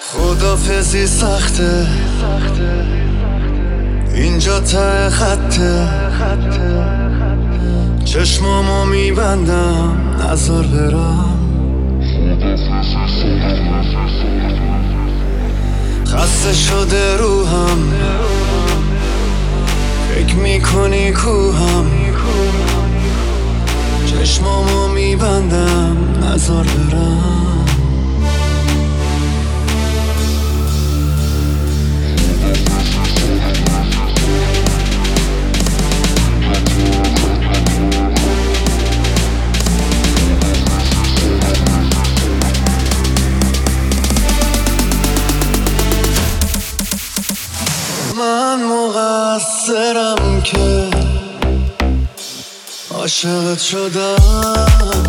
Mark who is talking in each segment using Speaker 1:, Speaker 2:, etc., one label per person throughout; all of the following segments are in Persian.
Speaker 1: خدافزی سخته، اینجا ته خطه، چشمامو میبندم نذار برم. خسته شده روحم، فکر میکنی کوهم، چشمامو میبندم نذار برم. من مقصرم که عاشقت شدم،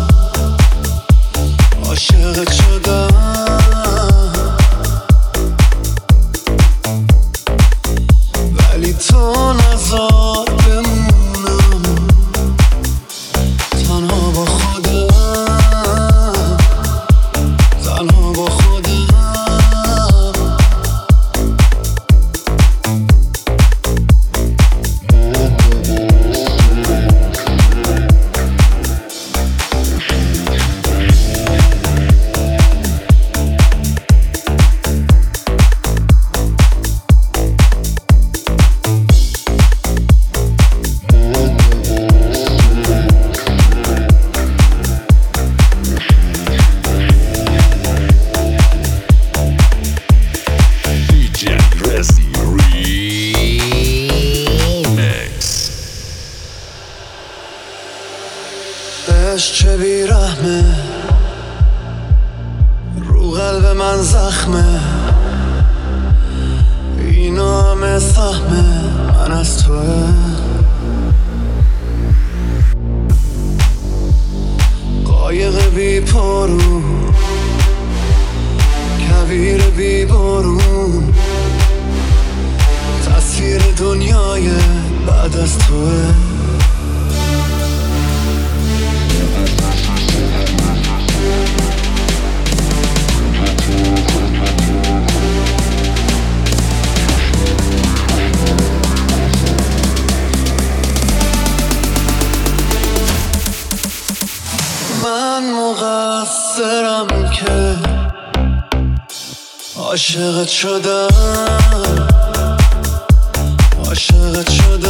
Speaker 1: عاشقت شدم، ولی تو نذار بمونم تنها با خودم، تنها با خودم. چه بیرحمه، رو قلب من زخمه، اینا همه سهمه من از توه. قایق بی پارو، کویر بی بارون، تصویر دنیای بعد از توه. من مقصرم که عاشقت شدم، عاشقت شدم.